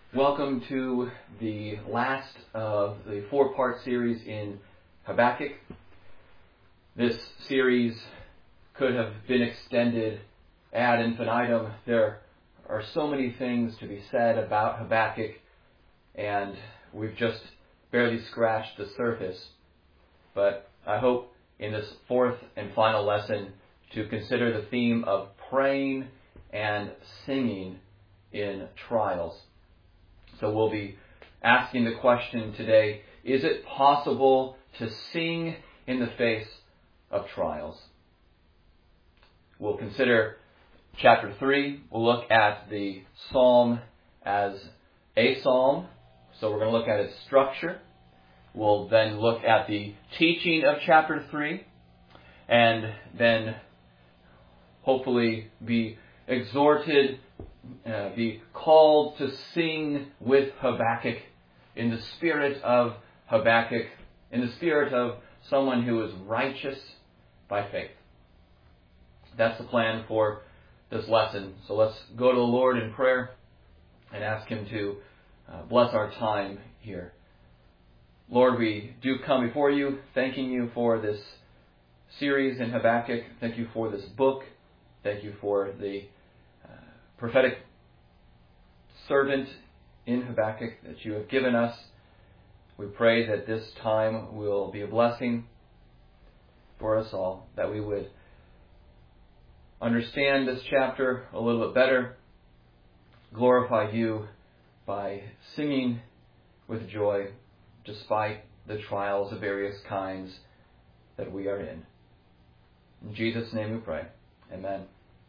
Welcome to the last of the four-part series in Habakkuk. This series could have been extended ad infinitum. There are so many things to be said about Habakkuk, and we've just barely scratched the surface. But I hope in this fourth and final lesson to consider the theme of praying and singing in trials. So we'll be asking the question today, is it possible to sing in the face of trials? We'll consider chapter 3. We'll look at the psalm as a psalm. So we're going to look at its structure. We'll then look at the teaching of chapter 3. And then hopefully be exhorted, be called to sing with Habakkuk in the spirit of Habakkuk, in the spirit of someone who is righteous by faith. That's the plan for this lesson. So let's go to the Lord in prayer and ask Him to bless our time here. Lord, we do come before you, thanking you for this series in Habakkuk. Thank you for this book. Thank you for the prophetic servant in Habakkuk that you have given us. We pray that this time will be a blessing for us all, that we would understand this chapter a little bit better, glorify you by singing with joy despite the trials of various kinds that we are in. In Jesus' name we pray. Amen.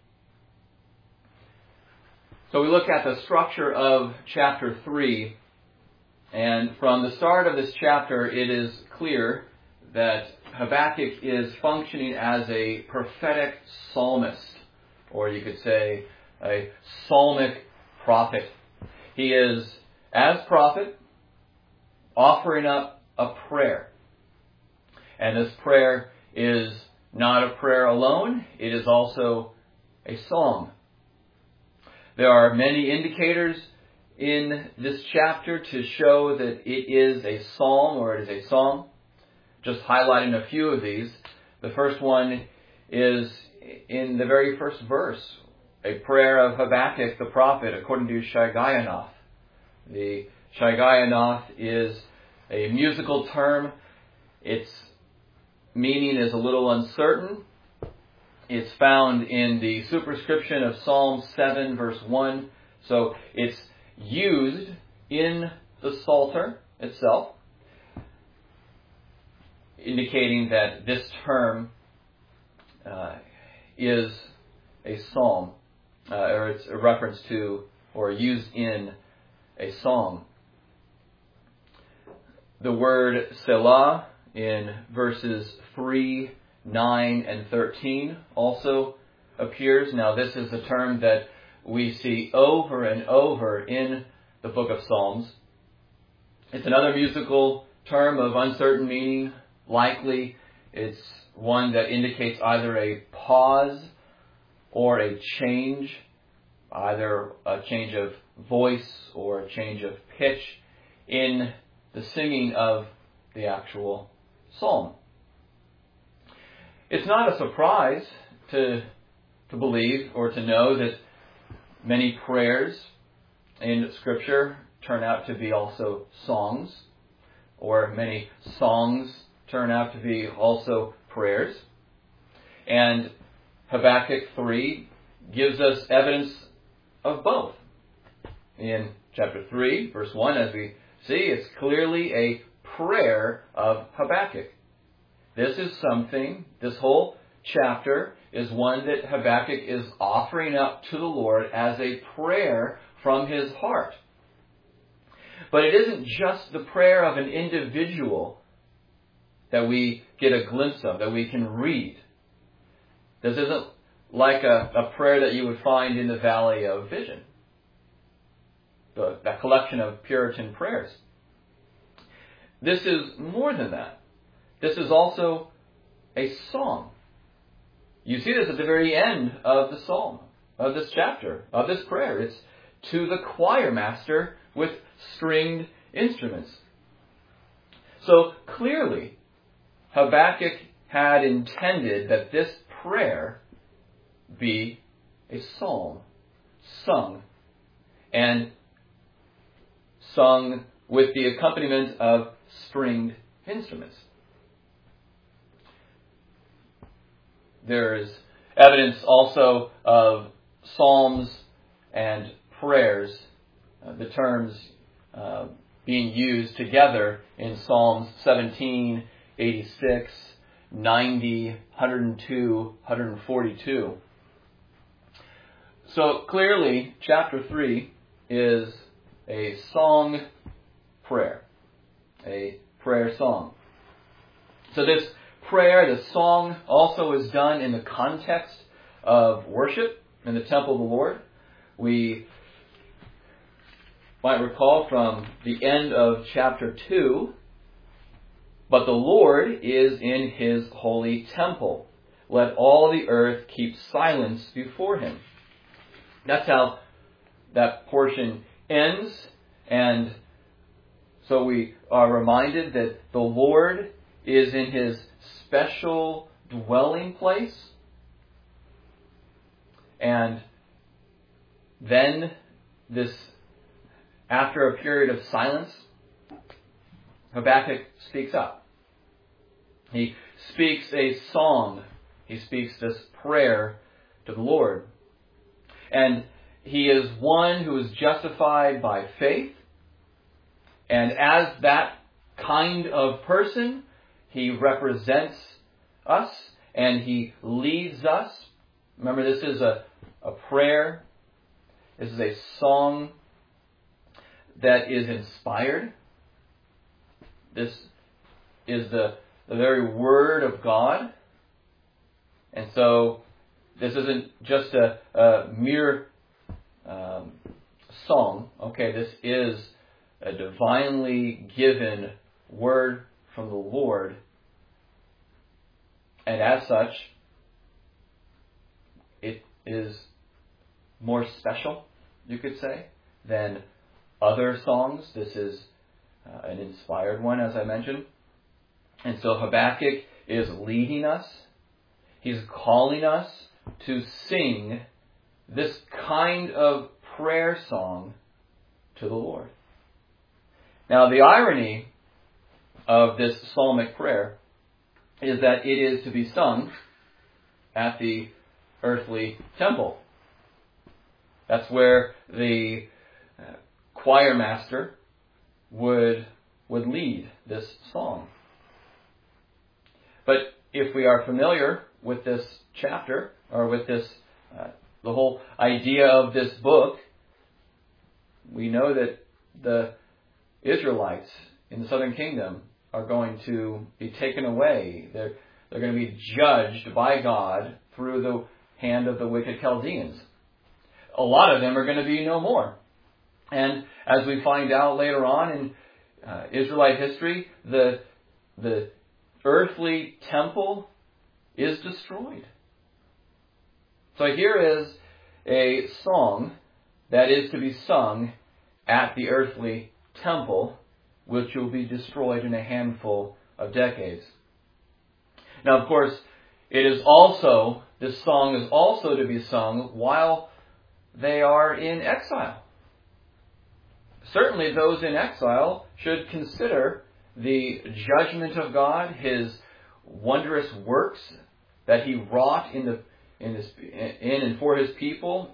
So we look at the structure of chapter 3, and from the start of this chapter, it is clear that Habakkuk is functioning as a prophetic psalmist, or you could say a psalmic prophet. He is, as prophet, offering up a prayer. And this prayer is not a prayer alone, it is also a song. There are many indicators in this chapter to show that it is a psalm or it is a song. Just highlighting a few of these. The first one is in the very first verse, a prayer of Habakkuk the prophet according to Shigionoth. The Shigionoth is a musical term. Its meaning is a little uncertain. It's found in the superscription of Psalm 7, verse 1. So it's used in the Psalter itself, indicating that this term is a psalm, or it's a reference to, or used in a song. The word Selah in verses 3, 9, and 13 also appears. Now this is a term that we see over and over in the book of Psalms. It's another musical term of uncertain meaning. Likely it's one that indicates either a pause or a change, either a change of voice or a change of pitch in the singing of the actual psalm. It's not a surprise to believe or to know that many prayers in Scripture turn out to be also songs, or many songs turn out to be also prayers. And Habakkuk 3 gives us evidence of both. In chapter 3, verse 1, as we see, it's clearly a prayer of Habakkuk. This is something, this whole chapter is one that Habakkuk is offering up to the Lord as a prayer from his heart. But it isn't just the prayer of an individual that we get a glimpse of, that we can read. This isn't like a prayer that you would find in the Valley of Vision, that collection of Puritan prayers. This is more than that. This is also a song. You see this at the very end of the psalm, of this chapter, of this prayer. It's to the choir master with stringed instruments. So clearly, Habakkuk had intended that this prayer be a psalm, sung, and sung with the accompaniment of stringed instruments. There is evidence also of psalms and prayers, the terms being used together in Psalms 17, 86, 90, 102, 142. So clearly, chapter 3 is a song prayer, a prayer song. So this prayer, this song, also is done in the context of worship in the temple of the Lord. We might recall from the end of chapter 2, but the Lord is in his holy temple. Let all the earth keep silence before him. That's how that portion ends, and so we are reminded that the Lord is in his special dwelling place. And then after a period of silence, Habakkuk speaks up. He speaks a song. He speaks this prayer to the Lord. And he is one who is justified by faith. And as that kind of person, he represents us and he leads us. Remember, this is a prayer. This is a song that is inspired. This is the very Word of God. And so this isn't just a mere song. Okay, this is a divinely given word from the Lord. And as such, it is more special, you could say, than other songs. This is an inspired one, as I mentioned. And so Habakkuk is leading us. He's calling us to sing this kind of prayer song to the Lord. Now, the irony of this psalmic prayer is that it is to be sung at the earthly temple. That's where the choir master would lead this song. But if we are familiar with this chapter, or with this, the whole idea of this book, we know that the Israelites in the southern kingdom are going to be taken away. They're going to be judged by God through the hand of the wicked Chaldeans. A lot of them are going to be no more. And as we find out later on in Israelite history, the earthly temple is destroyed. So here is a song that is to be sung at the earthly temple, which will be destroyed in a handful of decades. Now, of course, this song is also to be sung while they are in exile. Certainly those in exile should consider the judgment of God, his wondrous works that he wrought in and for his people.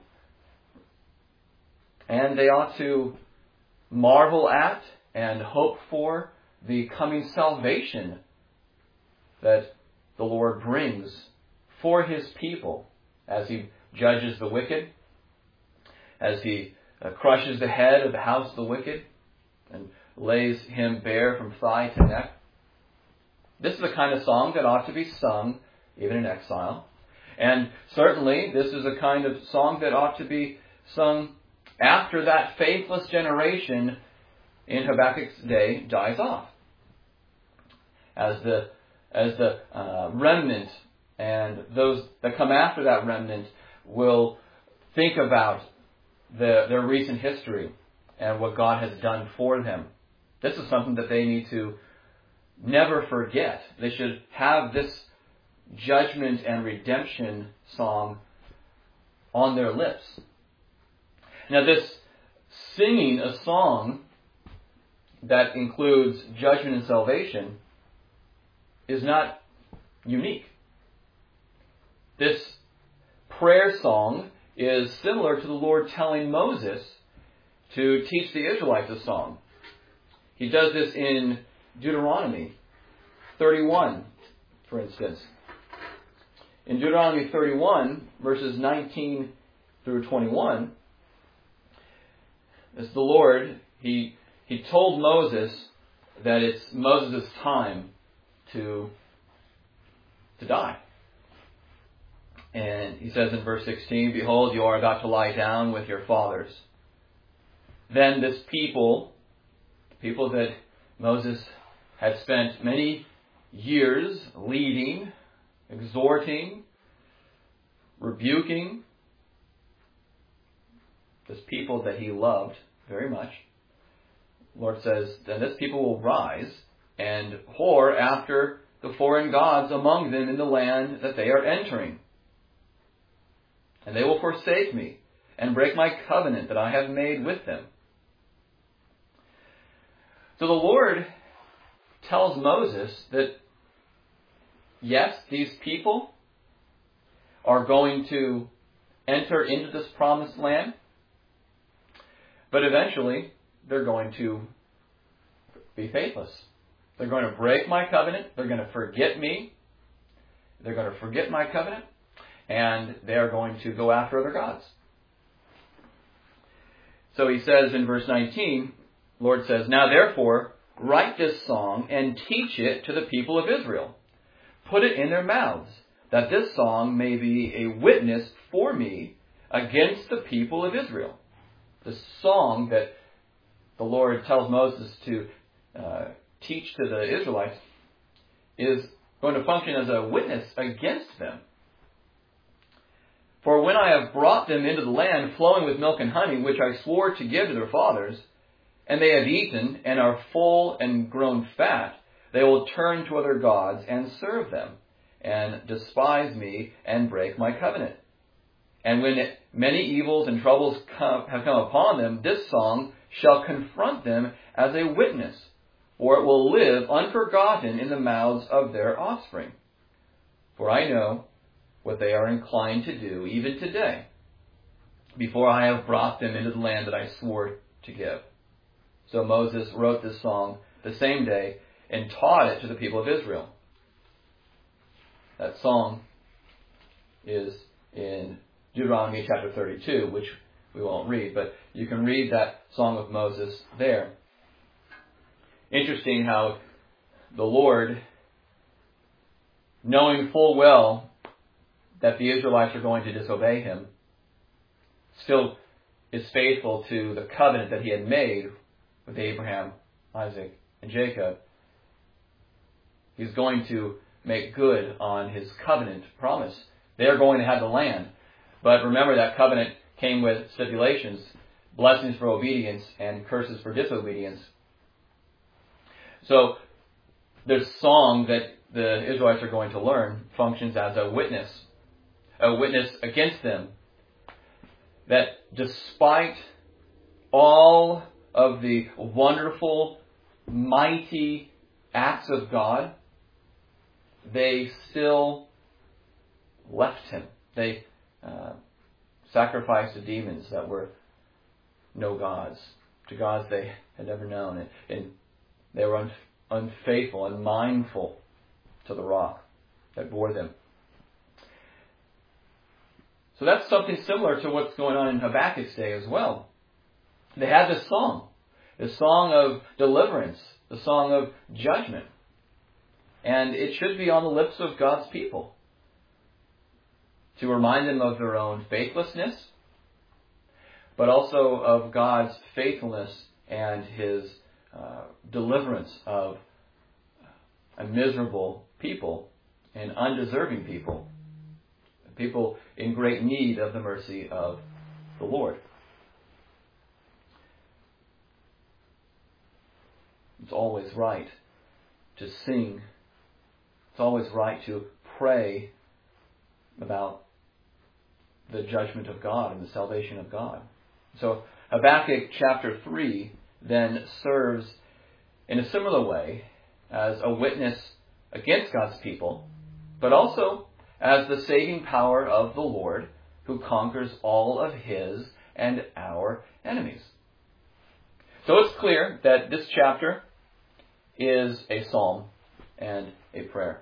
And they ought to marvel at and hope for the coming salvation that the Lord brings for his people as he judges the wicked, as he crushes the head of the house of the wicked and lays him bare from thigh to neck. This is the kind of song that ought to be sung even in exile. And certainly this is a kind of song that ought to be sung after that faithless generation in Habakkuk's day dies off. As the remnant and those that come after that remnant will think about their recent history and what God has done for them. This is something that they need to never forget. They should have this judgment and redemption song on their lips. Now, this singing a song that includes judgment and salvation is not unique. This prayer song is similar to the Lord telling Moses to teach the Israelites a song. He does this in Deuteronomy 31, for instance. In Deuteronomy 31, verses 19 through 21, as the Lord, He told Moses that it's Moses' time to die. And he says in verse 16, "Behold, you are about to lie down with your fathers." Then this people, the people that Moses had spent many years leading, exhorting, rebuking, this people that he loved very much, the Lord says, "Then this people will rise and whore after the foreign gods among them in the land that they are entering. And they will forsake me and break my covenant that I have made with them." So the Lord tells Moses that, yes, these people are going to enter into this promised land, but eventually they're going to be faithless. They're going to break my covenant. They're going to forget me. They're going to forget my covenant. And they are going to go after other gods. So he says in verse 19, the Lord says, "Now therefore, write this song and teach it to the people of Israel. Put it in their mouths, that this song may be a witness for me against the people of Israel." The song that the Lord tells Moses to teach to the Israelites is going to function as a witness against them. "For when I have brought them into the land flowing with milk and honey, which I swore to give to their fathers, and they have eaten and are full and grown fat, they will turn to other gods and serve them, and despise me and break my covenant. And when many evils and troubles have come upon them, this song shall confront them as a witness, for it will live unforgotten in the mouths of their offspring. For I know what they are inclined to do, even today, before I have brought them into the land that I swore to give." So Moses wrote this song the same day and taught it to the people of Israel. That song is in Deuteronomy chapter 32, which we won't read, but you can read that song of Moses there. Interesting how the Lord, knowing full well that the Israelites are going to disobey him, still is faithful to the covenant that he had made with Abraham, Isaac, and Jacob. He's going to make good on his covenant promise. They are going to have the land. But remember, that covenant came with stipulations, blessings for obedience and curses for disobedience. So this song that the Israelites are going to learn functions as a witness against them, that despite all of the wonderful, mighty acts of God, they still left him. They sacrificed to demons that were no gods, to gods they had never known. And they were unfaithful and mindful to the rock that bore them. So that's something similar to what's going on in Habakkuk's day as well. They had this song of deliverance, the song of judgment. And it should be on the lips of God's people to remind them of their own faithlessness, but also of God's faithfulness and his deliverance of a miserable people and undeserving people. People in great need of the mercy of the Lord. It's always right to sing. It's always right to pray about the judgment of God and the salvation of God. So Habakkuk chapter 3 then serves in a similar way as a witness against God's people, but also as the saving power of the Lord who conquers all of his and our enemies. So it's clear that this chapter is a psalm and a prayer.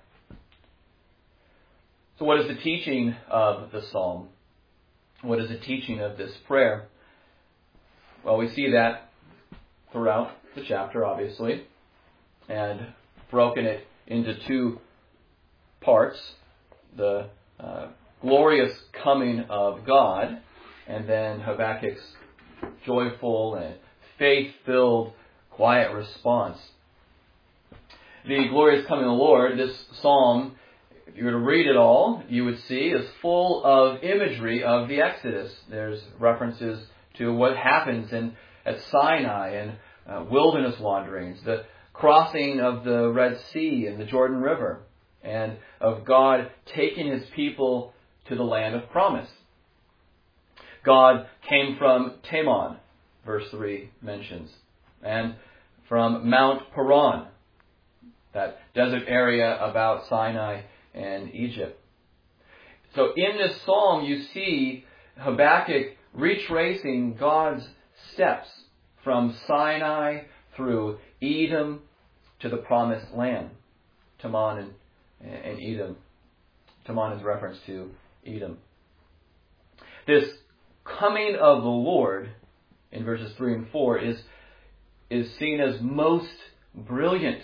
So what is the teaching of the psalm? What is the teaching of this prayer? Well, we see that throughout the chapter, obviously, and broken it into two parts. The glorious coming of God, and then Habakkuk's joyful and faith-filled, quiet response. The glorious coming of the Lord, this psalm, if you were to read it all, you would see is full of imagery of the Exodus. There's references to what happens at Sinai and wilderness wanderings, the crossing of the Red Sea and the Jordan River, and of God taking his people to the land of promise. God came from Teman, verse 3 mentions, and from Mount Paran, that desert area about Sinai and Egypt. So in this psalm you see Habakkuk retracing God's steps from Sinai through Edom to the promised land. Teman and Edom. Teman is reference to Edom. This coming of the Lord in verses 3 and 4 is seen as most brilliant.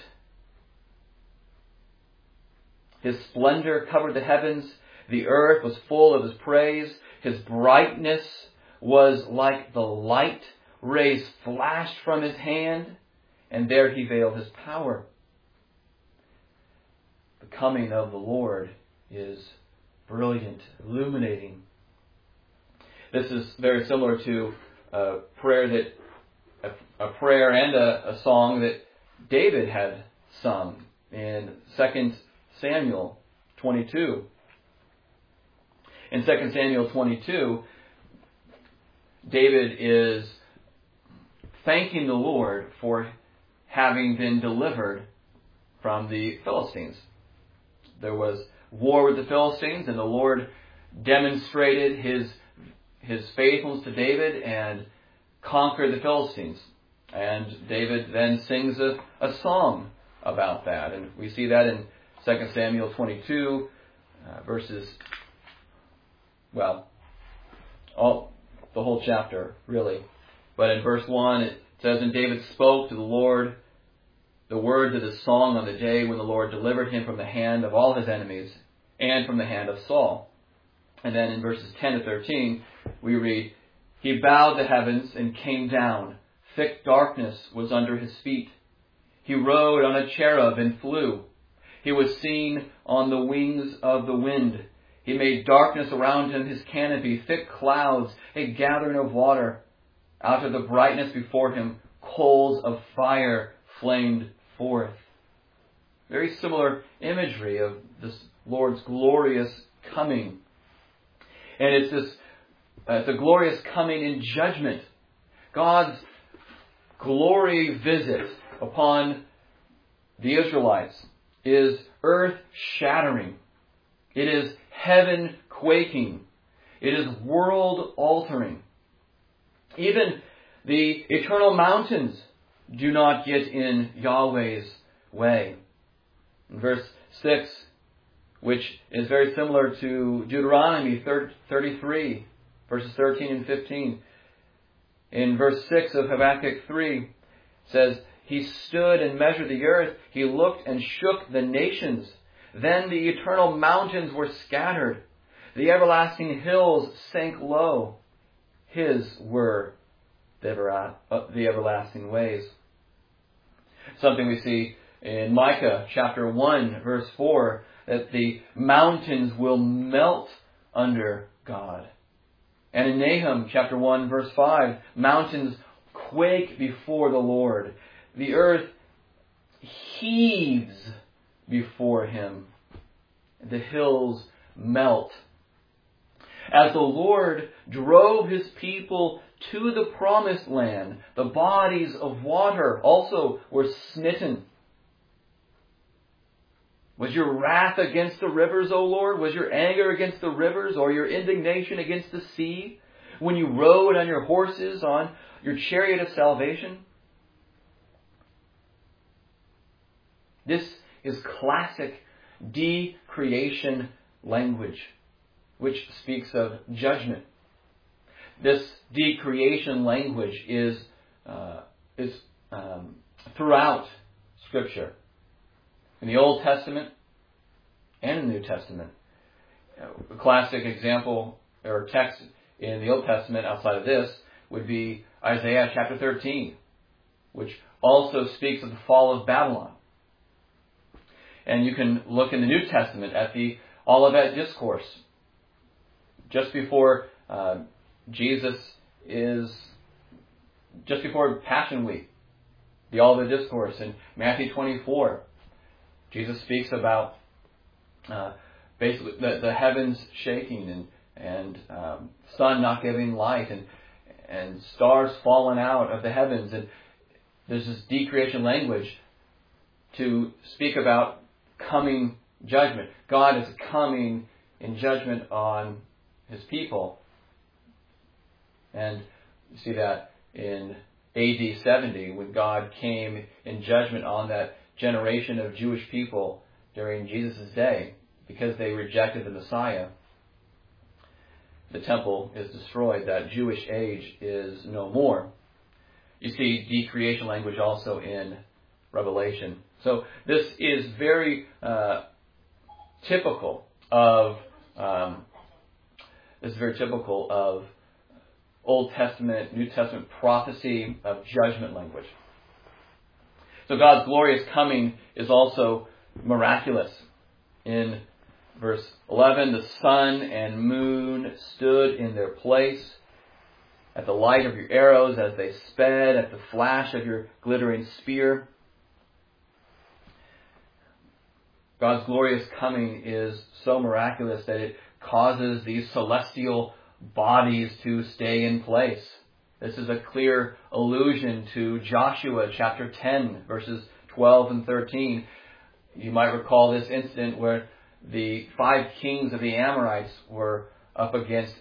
His splendor covered the heavens. The earth was full of his praise. His brightness was like the light. Rays flashed from his hand, and there he veiled his power. The coming of the Lord is brilliant, illuminating. This is very similar to a prayer and a song that David had sung in 2 Samuel 22. In 2 Samuel 22, David is thanking the Lord for having been delivered from the Philistines. There was war with the Philistines, and the Lord demonstrated his faithfulness to David and conquered the Philistines. And David then sings a song about that. And we see that in 2 Samuel 22, the whole chapter, really. But in verse 1, it says, "And David spoke to the Lord the words of his song on the day when the Lord delivered him from the hand of all his enemies and from the hand of Saul." And then in verses 10 to 13, we read, "He bowed the heavens and came down. Thick darkness was under his feet. He rode on a cherub and flew. He was seen on the wings of the wind. He made darkness around him his canopy, thick clouds, a gathering of water. Out of the brightness before him, coals of fire flamed forth." Very similar imagery of this Lord's glorious coming. And it's a glorious coming in judgment. God's glory visit upon the Israelites is earth-shattering. It is heaven-quaking. It is world-altering. Even the eternal mountains do not get in Yahweh's way. In verse 6, which is very similar to Deuteronomy 33, verses 13 and 15. In verse 6 of Habakkuk 3, it says, "He stood and measured the earth. He looked and shook the nations. Then the eternal mountains were scattered. The everlasting hills sank low. His were the everlasting ways." Something we see in Micah chapter 1, verse 4, that the mountains will melt under God. And in Nahum chapter 1, verse 5, mountains quake before the Lord. The earth heaves before him. The hills melt. As the Lord drove his people to the promised land, the bodies of water also were smitten. Was your wrath against the rivers, O Lord? Was your anger against the rivers, or your indignation against the sea, when you rode on your horses, on your chariot of salvation? This is classic decreation language, which speaks of judgment. This decreation language is throughout Scripture, in the Old Testament and in the New Testament. A classic example or text in the Old Testament outside of this would be Isaiah chapter 13, which also speaks of the fall of Babylon. And you can look in the New Testament at the Olivet Discourse, just before just before Passion Week, the Olivet Discourse in Matthew 24. Jesus speaks about basically the heavens shaking and sun not giving light and stars falling out of the heavens. And there's this decreation language to speak about coming judgment. God is coming in judgment on his people. And you see that in AD 70, when God came in judgment on that generation of Jewish people during Jesus' day, because they rejected the Messiah. The temple is destroyed. That Jewish age is no more. You see decreation language also in Revelation. So this is very typical of Old Testament, New Testament prophecy of judgment language. So God's glorious coming is also miraculous. In verse 11, the sun and moon stood in their place at the light of your arrows as they sped, at the flash of your glittering spear. God's glorious coming is so miraculous that it causes these celestial bodies to stay in place. This is a clear allusion to Joshua chapter 10, verses 12 and 13. You might recall this incident where the 5 kings of the Amorites were up against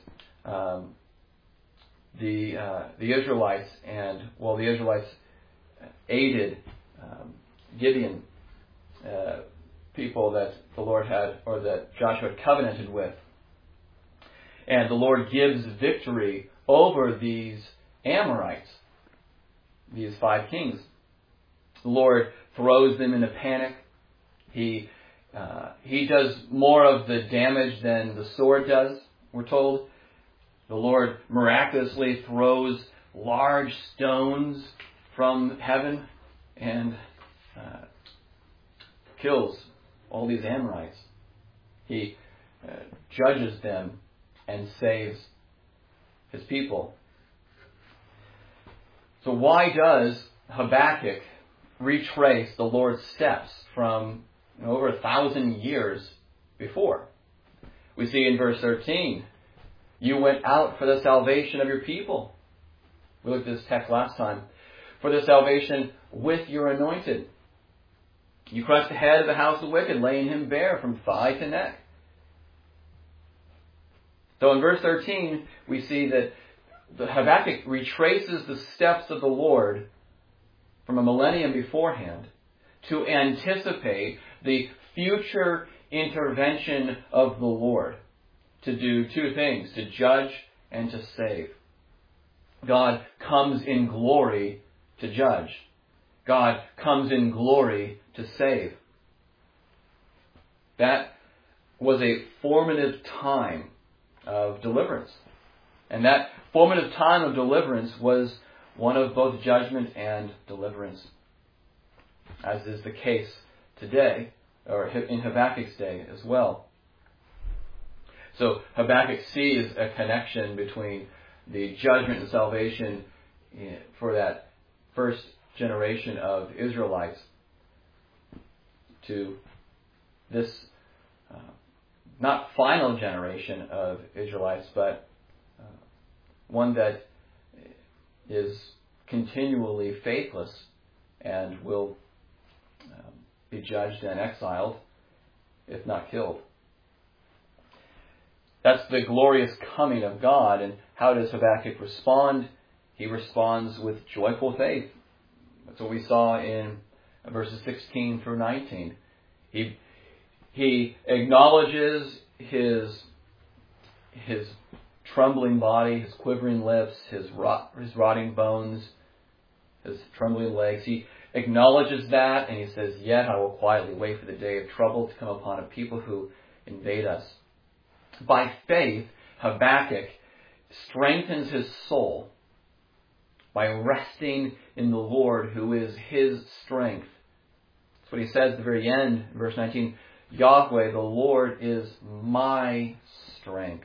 the Israelites, and the Israelites aided Gibeon, people that the Lord had, or that Joshua had covenanted with. And the Lord gives victory over these Amorites, these 5 kings. The Lord throws them into panic. He does more of the damage than the sword does, we're told. The Lord miraculously throws large stones from heaven and kills all these Amorites. He judges them and saves his people. So why does Habakkuk retrace the Lord's steps from over 1,000 years before? We see in verse 13, you went out for the salvation of your people. We looked at this text last time. For the salvation with your anointed. You crushed the head of the house of the wicked, laying him bare from thigh to neck. So in verse 13, we see that Habakkuk retraces the steps of the Lord from a millennium beforehand to anticipate the future intervention of the Lord to do 2 things, to judge and to save. God comes in glory to judge. God comes in glory to save. That was a formative time of deliverance. And that formative time of deliverance was one of both judgment and deliverance, as is the case today, or in Habakkuk's day as well. So Habakkuk sees a connection between the judgment and salvation for that first generation of Israelites to this not final generation of Israelites, but one that is continually faithless and will be judged and exiled, if not killed. That's the glorious coming of God. And how does Habakkuk respond? He responds with joyful faith. That's what we saw in verses 16 through 19. He acknowledges his trembling body, his quivering lips, his rotting bones, his trembling legs. He acknowledges that, and he says, "Yet I will quietly wait for the day of trouble to come upon a people who invade us." By faith, Habakkuk strengthens his soul by resting in the Lord, who is his strength. That's what he says at the very end, verse 19, "Yahweh, the Lord, is my strength."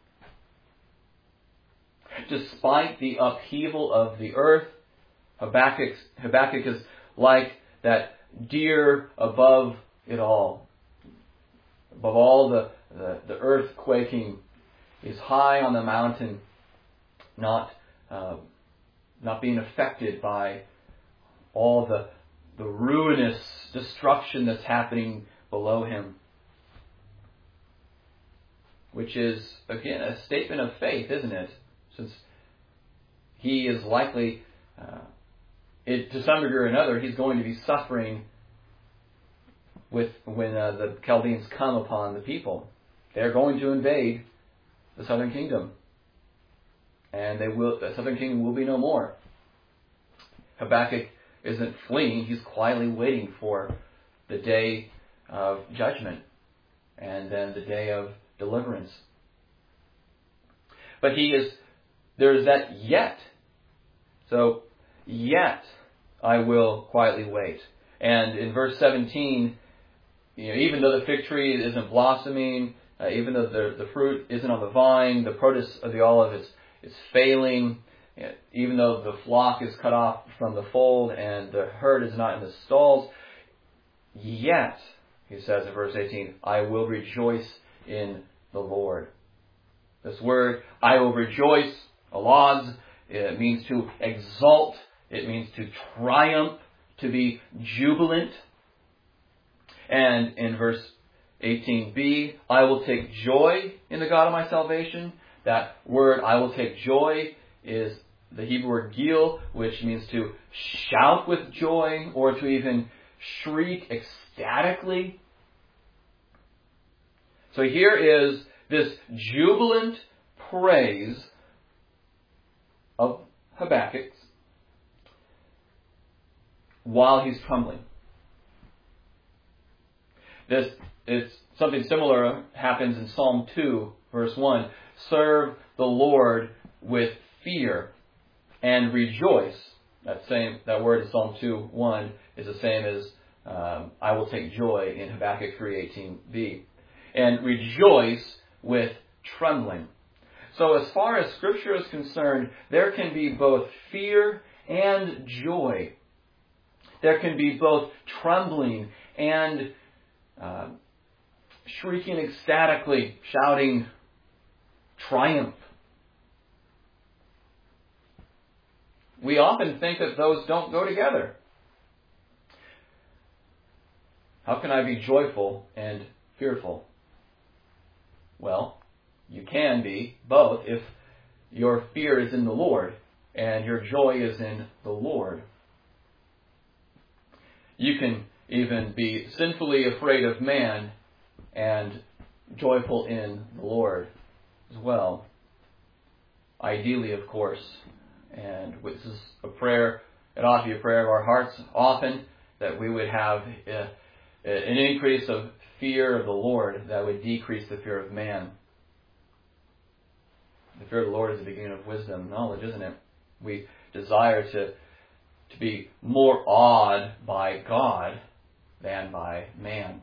Despite the upheaval of the earth, Habakkuk is like that deer above it all. Above all the earth quaking, is high on the mountain, not being affected by all the ruinous destruction that's happening below him. Which is, again, a statement of faith, isn't it? Since he is likely, to some degree or another, he's going to be suffering when the Chaldeans come upon the people. They're going to invade the southern kingdom. And the southern kingdom will be no more. Habakkuk isn't fleeing, he's quietly waiting for the day of judgment and then the day of deliverance. But there's that yet. So, yet I will quietly wait. And in verse 17, even though the fig tree isn't blossoming, even though the fruit isn't on the vine, the produce of the olive is failing, even though the flock is cut off from the fold and the herd is not in the stalls, yet, he says in verse 18, I will rejoice in the Lord. This word, I will rejoice, alaz, it means to exalt, it means to triumph, to be jubilant. And in verse 18b, I will take joy in the God of my salvation. That word, I will take joy, is the Hebrew word gil, which means to shout with joy or to even shriek ecstatically. So here is this jubilant praise of Habakkuk while he's trembling. It's something similar happens in Psalm 2, verse 1. Serve the Lord with fear and rejoice. That word in Psalm 2:1 is the same as I will take joy in Habakkuk 3:18b. And rejoice with trembling. So as far as Scripture is concerned, there can be both fear and joy. There can be both trembling and shrieking ecstatically, shouting triumph. We often think that those don't go together. How can I be joyful and fearful? Well, you can be both if your fear is in the Lord and your joy is in the Lord. You can even be sinfully afraid of man and joyful in the Lord as well. Ideally, of course, and this is a prayer, it ought to be a prayer of our hearts often, that we would have an increase of fear of the Lord that would decrease the fear of man. The fear of the Lord is the beginning of wisdom and knowledge, isn't it? We desire to be more awed by God than by man.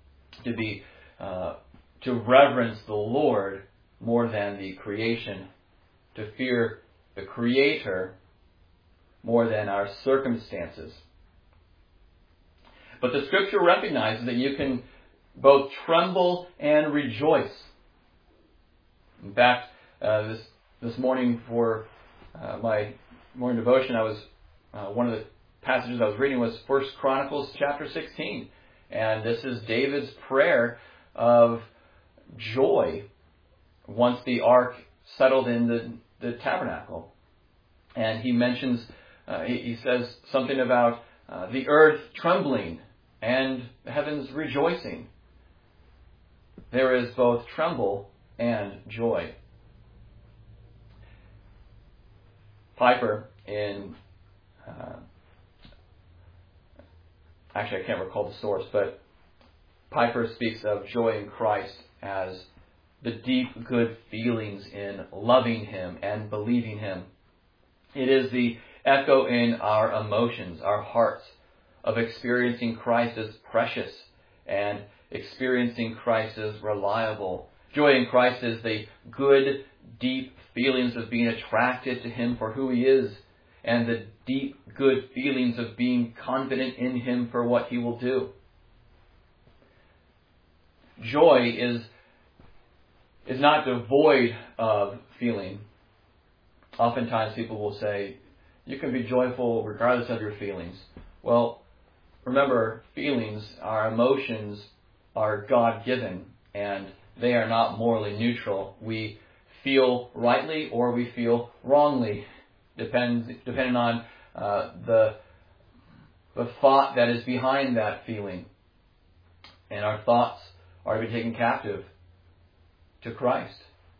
To reverence the Lord more than the creation. To fear the Creator more than our circumstances. But the Scripture recognizes that you can both tremble and rejoice. In fact, this morning for my morning devotion, I was one of the passages I was reading was 1 Chronicles chapter 16. And this is David's prayer of joy once the ark settled in the tabernacle. And he mentions, he says something about the earth trembling and the heavens rejoicing. There is both tremble and joy. Piper in, actually I can't recall the source, but Piper speaks of joy in Christ as the deep good feelings in loving Him and believing Him. It is the echo in our emotions, our hearts, of experiencing Christ as precious and experiencing Christ as reliable. Joy in Christ is the good, deep feelings of being attracted to Him for who He is, and the deep, good feelings of being confident in Him for what He will do. Joy is not devoid of feeling. Oftentimes people will say, you can be joyful regardless of your feelings. Well, remember, feelings, our emotions, are God-given, and they are not morally neutral. We feel rightly or we feel wrongly, depending on the thought that is behind that feeling. And our thoughts are to be taken captive to Christ.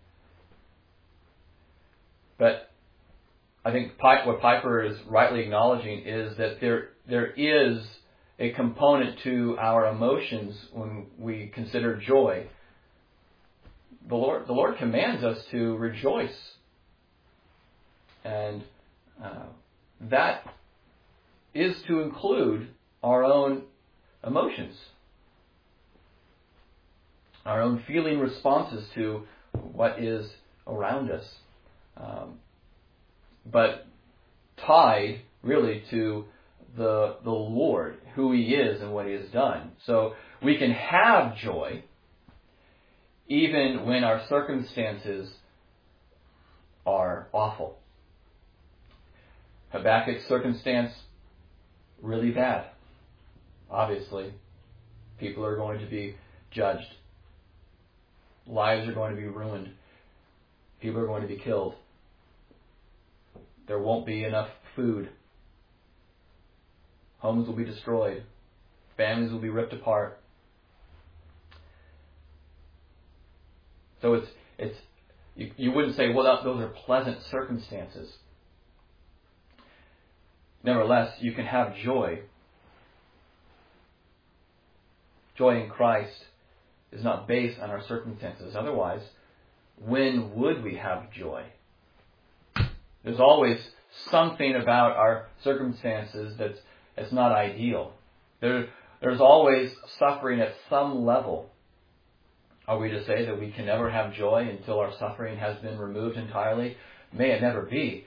But I think what Piper is rightly acknowledging is that there is a component to our emotions when we consider joy. The Lord commands us to rejoice, and that is to include our own emotions, our own feeling responses to what is around us, but tied really to the Lord, who He is and what He has done. So we can have joy even when our circumstances are awful. Habakkuk's circumstance, really bad. Obviously, people are going to be judged. Lives are going to be ruined. People are going to be killed. There won't be enough food. Homes will be destroyed. Families will be ripped apart. So it's you wouldn't say, well, those are pleasant circumstances. Nevertheless, you can have joy. Joy in Christ is not based on our circumstances. Otherwise, when would we have joy? There's always something about our circumstances that's not ideal. There's always suffering at some level. Are we to say that we can never have joy until our suffering has been removed entirely? May it never be.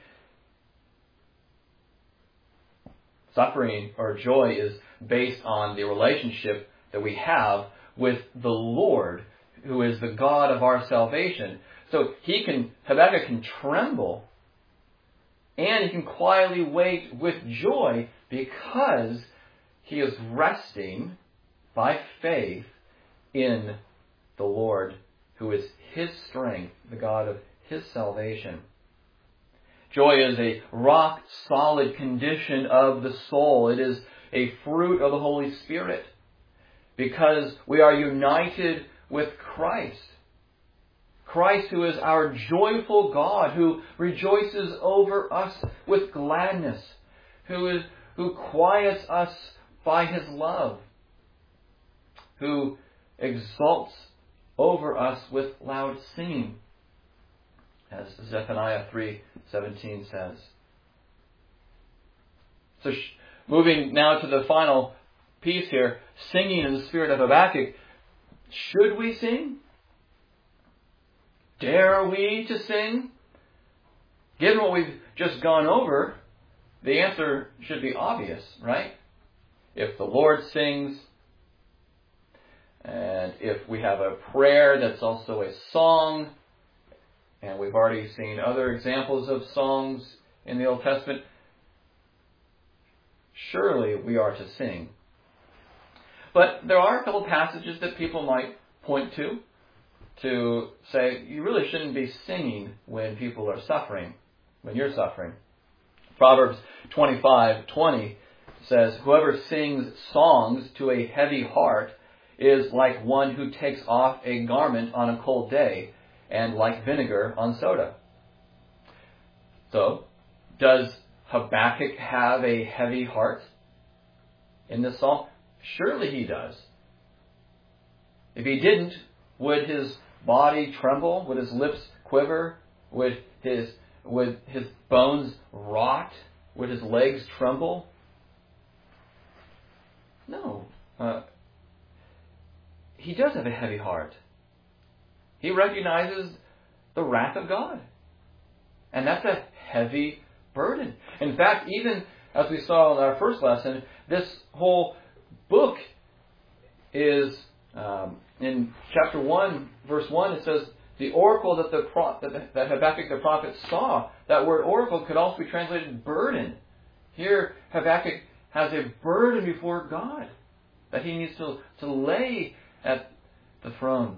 Suffering or joy is based on the relationship that we have with the Lord, who is the God of our salvation. So Habakkuk can tremble, and he can quietly wait with joy because he is resting by faith in the Lord, who is his strength, the God of his salvation. Joy is a rock-solid condition of the soul. It is a fruit of the Holy Spirit because we are united with Christ. Christ, who is our joyful God, who rejoices over us with gladness, who quiets us by His love, who exalts over us with loud singing, as Zephaniah 3:17 says. So moving now to the final piece here, singing in the spirit of Habakkuk. Should we sing? Dare we to sing? Given what we've just gone over, the answer should be obvious, right? if the Lord sings, and if we have a prayer that's also a song, and we've already seen other examples of songs in the Old Testament, surely we are to sing. But there are a couple passages that people might point to say you really shouldn't be singing when people are suffering, when you're suffering. Proverbs 25:20 says, "Whoever sings songs to a heavy heart is like one who takes off a garment on a cold day, and like vinegar on soda." So, does Habakkuk have a heavy heart in this psalm? Surely he does. If he didn't, would his body tremble? Would his lips quiver? Would his bones rot? Would his legs tremble? No. He does have a heavy heart. He recognizes the wrath of God. And that's a heavy burden. In fact, even as we saw in our first lesson, this whole book is, in chapter 1, verse 1, it says, the oracle that Habakkuk the prophet saw. That word oracle could also be translated burden. Here, Habakkuk has a burden before God that he needs to lay at the throne.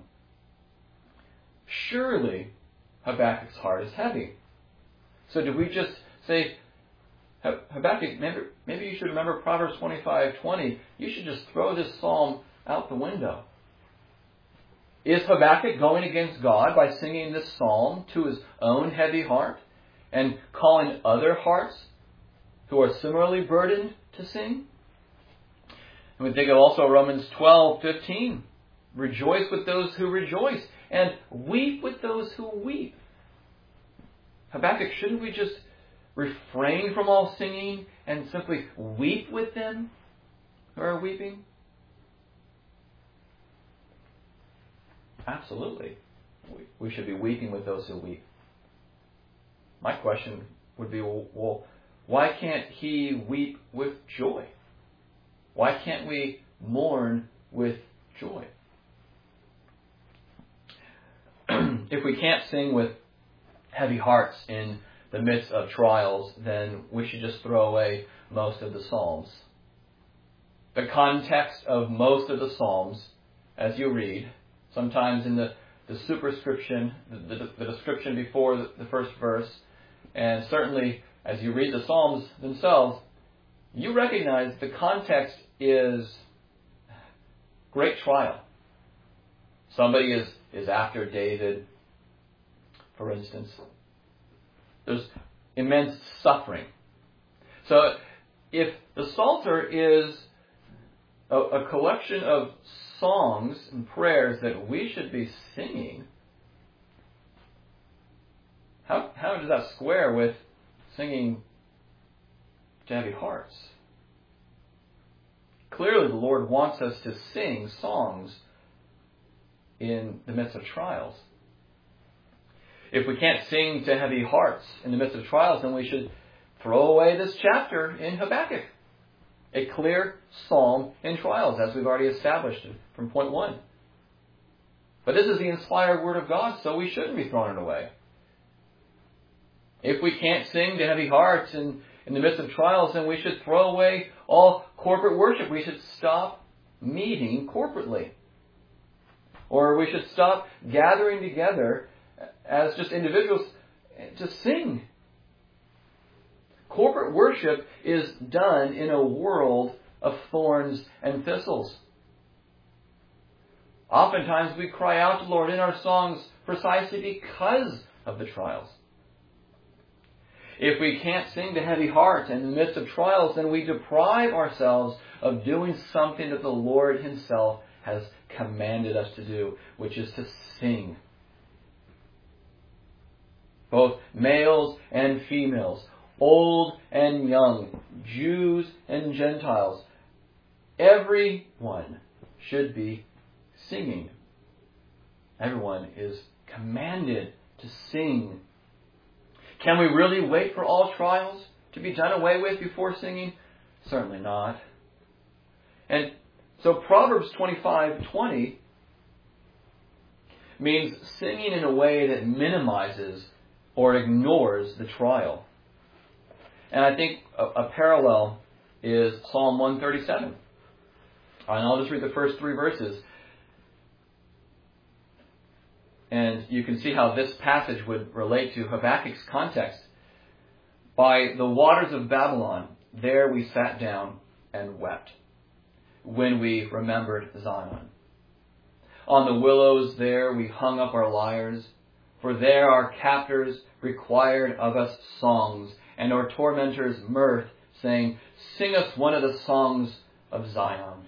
Surely, Habakkuk's heart is heavy. So do we just say, Habakkuk, maybe you should remember Proverbs 25:20. You should just throw this psalm out the window. Is Habakkuk going against God by singing this psalm to his own heavy heart and calling other hearts who are similarly burdened to sing? And we think of also Romans 12:15. Rejoice with those who rejoice and weep with those who weep. Habakkuk, shouldn't we just refrain from all singing and simply weep with them who are weeping? Absolutely. We should be weeping with those who weep. My question would be, well, why can't he weep with joy? Why can't we mourn with joy? If we can't sing with heavy hearts in the midst of trials, then we should just throw away most of the Psalms. The context of most of the Psalms, as you read, sometimes in the superscription, the description before the first verse, and certainly as you read the Psalms themselves, you recognize the context is great trial. Somebody is after David, for instance. There's immense suffering. So if the Psalter is a collection of songs and prayers that we should be singing, how does that square with singing to heavy hearts? Clearly the Lord wants us to sing songs in the midst of trials. If we can't sing to heavy hearts in the midst of trials, then we should throw away this chapter in Habakkuk. A clear psalm in trials, as we've already established from point 1. But this is the inspired word of God, so we shouldn't be throwing it away. If we can't sing to heavy hearts in the midst of trials, then we should throw away all corporate worship. We should stop meeting corporately. Or we should stop gathering together as just individuals to sing. Corporate worship is done in a world of thorns and thistles. Oftentimes we cry out to the Lord in our songs precisely because of the trials. If we can't sing to heavy hearts in the midst of trials, then we deprive ourselves of doing something that the Lord Himself has commanded us to do, which is to sing. Both males and females, old and young, Jews and Gentiles, everyone should be singing. Everyone is commanded to sing. Can we really wait for all trials to be done away with before singing? Certainly not. And so Proverbs 25:20 means singing in a way that minimizes or ignores the trial. And I think a parallel is Psalm 137. And I'll just read the first 3 verses. And you can see how this passage would relate to Habakkuk's context. By the waters of Babylon, there we sat down and wept when we remembered Zion. On the willows there we hung up our lyres, for there our captors required of us songs, and our tormentors mirth, saying, "Sing us one of the songs of Zion."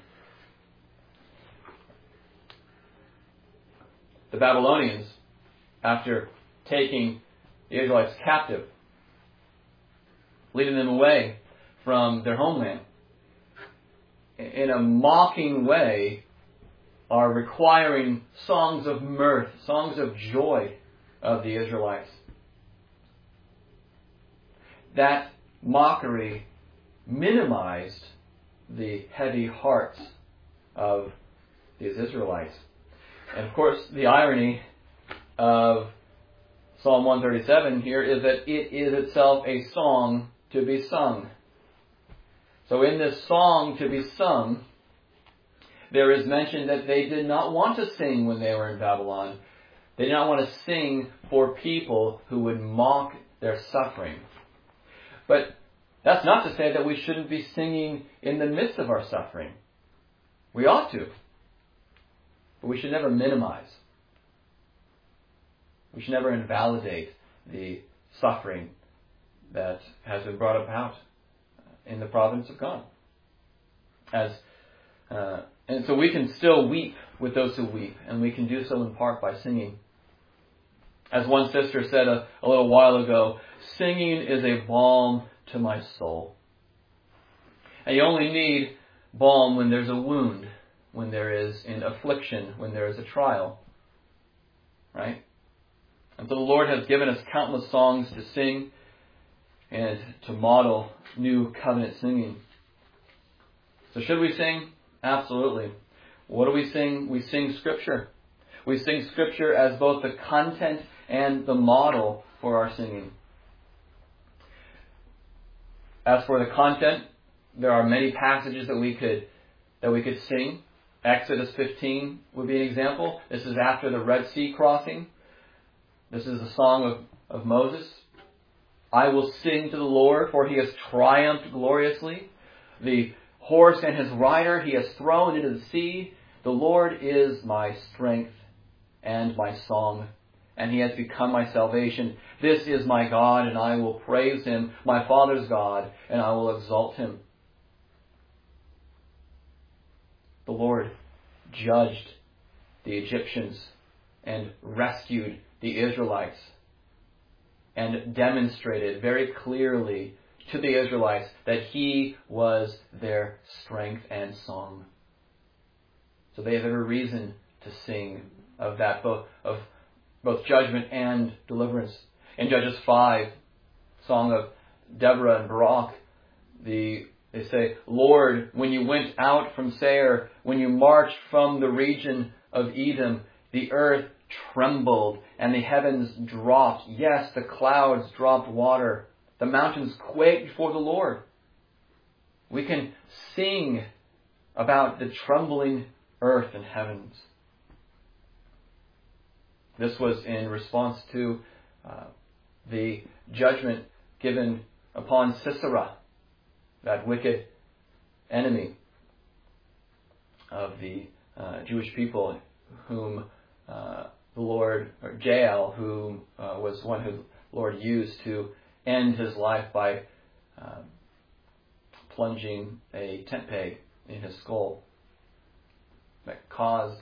The Babylonians, after taking the Israelites captive, leading them away from their homeland, in a mocking way, are requiring songs of mirth, songs of joy of the Israelites. That mockery minimized the heavy hearts of these Israelites. And of course, the irony of Psalm 137 here is that it is itself a song to be sung. So in this song to be sung, there is mention that they did not want to sing when they were in Babylon. They did not want to sing for people who would mock their suffering. But that's not to say that we shouldn't be singing in the midst of our suffering. We ought to. But we should never minimize. We should never invalidate the suffering that has been brought about in the providence of God. And so we can still weep with those who weep, and we can do so in part by singing. As one sister said a little while ago, singing is a balm to my soul. And you only need balm when there's a wound, when there is an affliction, when there is a trial. Right? And so the Lord has given us countless songs to sing and to model new covenant singing. So should we sing? Absolutely. What do we sing? We sing Scripture. We sing Scripture as both the content and the model for our singing. As for the content, there are many passages that we could sing. Exodus 15 would be an example. This is after the Red Sea crossing. This is the song of Moses. I will sing to the Lord, for he has triumphed gloriously. The horse and his rider he has thrown into the sea. The Lord is my strength and my song, and he has become my salvation. This is my God, and I will praise him, my Father's God, and I will exalt him. The Lord judged the Egyptians and rescued the Israelites and demonstrated very clearly to the Israelites that he was their strength and song. So they have every reason to sing of that, of both judgment and deliverance. In Judges 5, song of Deborah and Barak, they say, Lord, when you went out from Seir, when you marched from the region of Edom, the earth trembled and the heavens dropped. Yes, the clouds dropped water. The mountains quaked before the Lord. We can sing about the trembling earth and heavens. This was in response to the judgment given upon Sisera, that wicked enemy of the Jewish people, whom the Lord, or Jael, who was one who the Lord used to end his life by plunging a tent peg in his skull that caused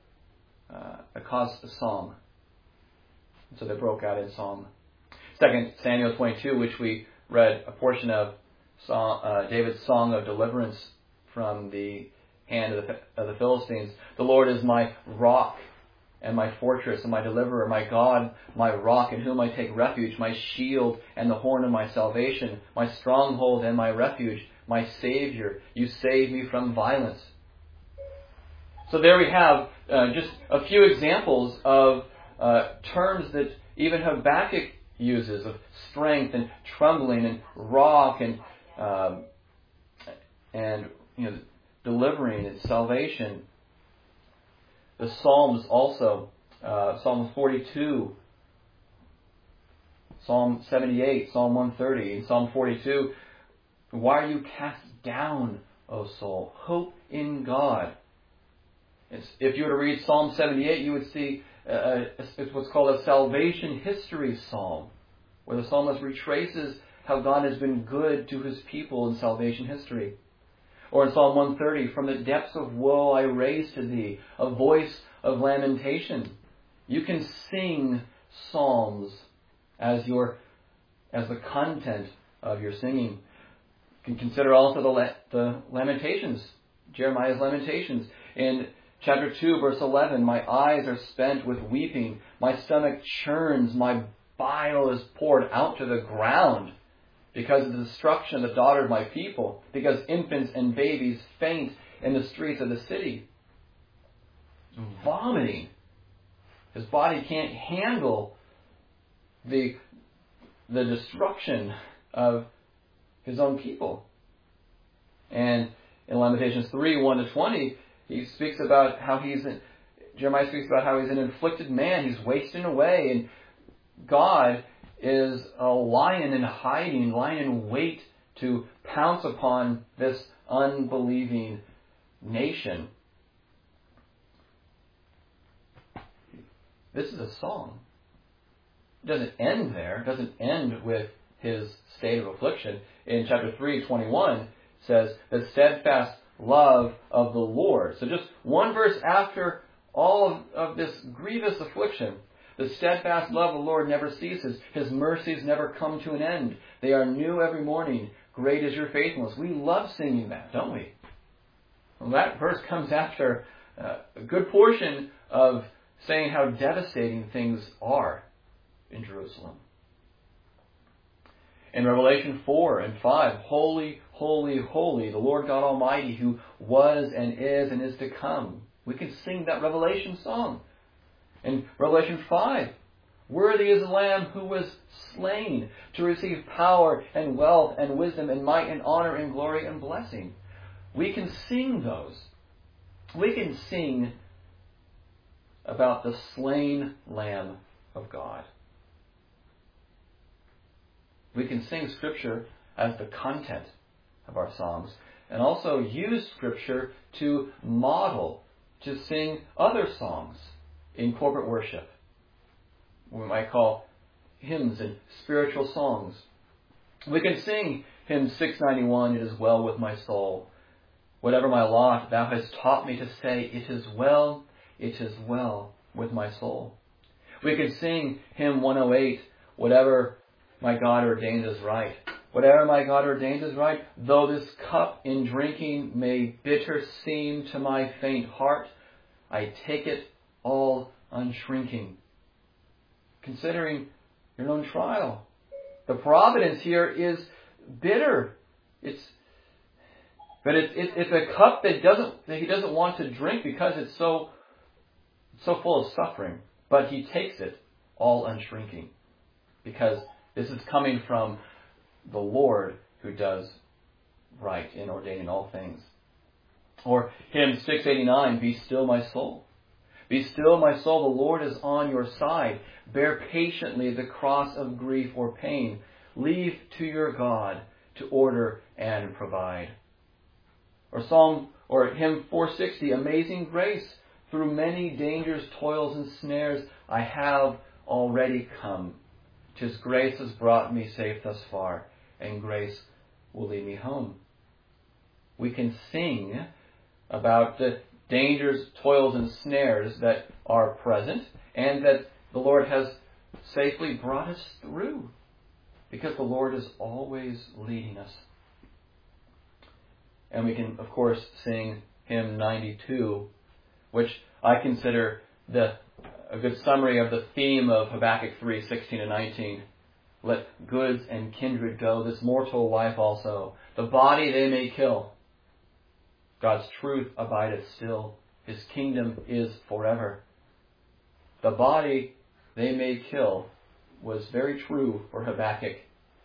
a song. And so they broke out in song. 2 Samuel 22, which we read a portion of, David's song of deliverance from the hand of the Philistines. The Lord is my rock and my fortress and my deliverer, my God, my rock in whom I take refuge, my shield and the horn of my salvation, my stronghold and my refuge, my Savior. You save me from violence. So there we have just a few examples of terms that even Habakkuk uses, of strength and trembling and rock and delivering and salvation. The Psalms also, Psalm 42, Psalm 78, Psalm 130, and Psalm 42. Why are you cast down, O soul? Hope in God. If you were to read Psalm 78, you would see it's what's called a salvation history psalm, where the psalmist retraces how God has been good to his people in salvation history. Or in Psalm 130, from the depths of woe I raise to thee a voice of lamentation. You can sing psalms as the content of your singing. You can consider also the Lamentations, Jeremiah's Lamentations. In chapter 2, verse 11, my eyes are spent with weeping, my stomach churns, my bile is poured out to the ground because of the destruction of the daughter of my people, because infants and babies faint in the streets of the city. Vomiting. His body can't handle the destruction of his own people. And in Lamentations 3, 1-20, Jeremiah speaks about how he's an afflicted man, he's wasting away, and God is a lion in hiding, lying in wait to pounce upon this unbelieving nation. This is a song. It doesn't end there. It doesn't end with his state of affliction. In chapter 3:21 says, the steadfast love of the Lord. So just one verse after all of this grievous affliction, the steadfast love of the Lord never ceases. His mercies never come to an end. They are new every morning. Great is your faithfulness. We love singing that, don't we? Well, that verse comes after a good portion of saying how devastating things are in Jerusalem. In Revelation 4 and 5, holy, holy, holy, the Lord God Almighty, who was and is to come. We can sing that Revelation song. In Revelation 5, worthy is the Lamb who was slain to receive power and wealth and wisdom and might and honor and glory and blessing. We can sing those. We can sing about the slain Lamb of God. We can sing Scripture as the content of our songs, and also use Scripture to model, to sing other songs in corporate worship. We might call hymns and spiritual songs. We can sing hymn 691, It is well with my soul. Whatever my lot, thou hast taught me to say, it is well with my soul. We can sing hymn 108, whatever my God ordained is right. Whatever my God ordained is right, though this cup in drinking may bitter seem to my faint heart, I take it all unshrinking. Considering your own trial. The providence here is bitter. It's a cup that he doesn't want to drink because it's so full of suffering. But he takes it all unshrinking. Because this is coming from the Lord who does right in ordaining all things. Or hymn 689, Be still my soul. Be still my soul, the Lord is on your side. Bear patiently the cross of grief or pain. Leave to your God to order and provide. Or hymn 460, Amazing Grace. Through many dangers, toils, and snares, I have already come. 'Tis grace has brought me safe thus far, and grace will lead me home. We can sing about the dangers, toils, and snares that are present, and that the Lord has safely brought us through, because the Lord is always leading us. And we can, of course, sing hymn 92, which I consider a good summary of the theme of Habakkuk 3:16 and 19. let goods and kindred go, this mortal life also. The body they may kill. God's truth abideth still. His kingdom is forever. The body they may kill was very true for Habakkuk.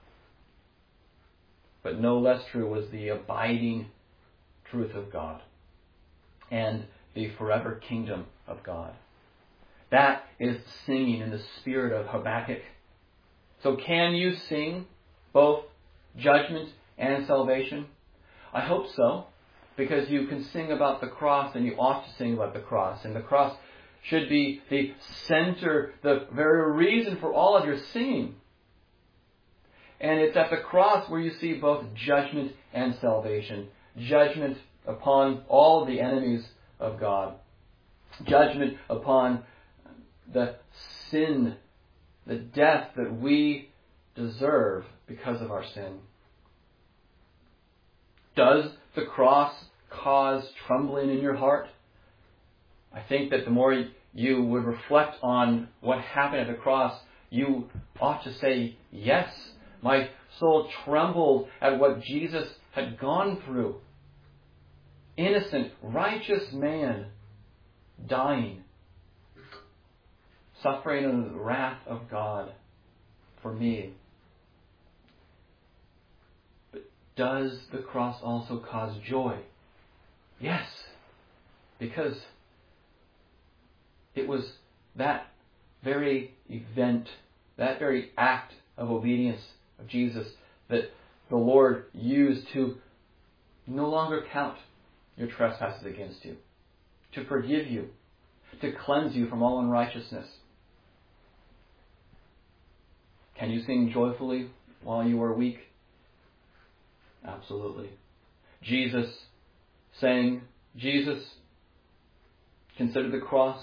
But no less true was the abiding truth of God and the forever kingdom of God. That is singing in the spirit of Habakkuk. So can you sing both judgment and salvation? I hope so, because you can sing about the cross, and you ought to sing about the cross. And the cross should be the center, the very reason for all of your singing. And it's at the cross where you see both judgment and salvation. Judgment upon all the enemies of God. Judgment upon the sin, the death that we deserve because of our sin. Does the cross cause trembling in your heart? I think that the more you would reflect on what happened at the cross, you ought to say, yes, my soul trembled at what Jesus had gone through. Innocent, righteous man dying, suffering under the wrath of God for me. But does the cross also cause joy? Yes, because it was that very event, that very act of obedience of Jesus that the Lord used to no longer count your trespasses against you, to forgive you, to cleanse you from all unrighteousness. Can you sing joyfully while you are weak? Absolutely. Jesus sang, Jesus considered the cross,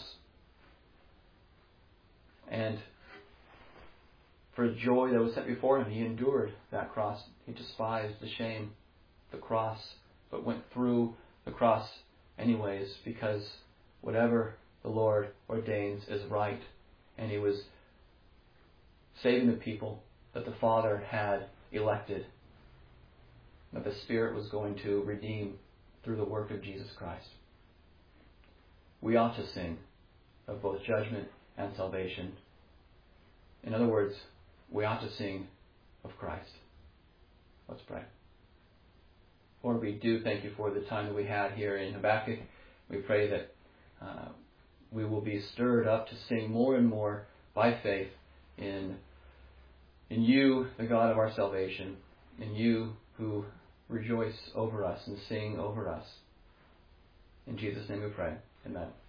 and for the joy that was set before him, he endured that cross. He despised the shame, the cross, but went through the cross anyways, because whatever the Lord ordains is right. And he was saving the people that the Father had elected, that the Spirit was going to redeem through the work of Jesus Christ. We ought to sing of both judgment and salvation. In other words, we ought to sing of Christ. Let's pray. Lord, we do thank you for the time that we had here in Habakkuk. We pray that we will be stirred up to sing more and more by faith in you, the God of our salvation, in you who rejoice over us and sing over us. In Jesus' name we pray. Amen.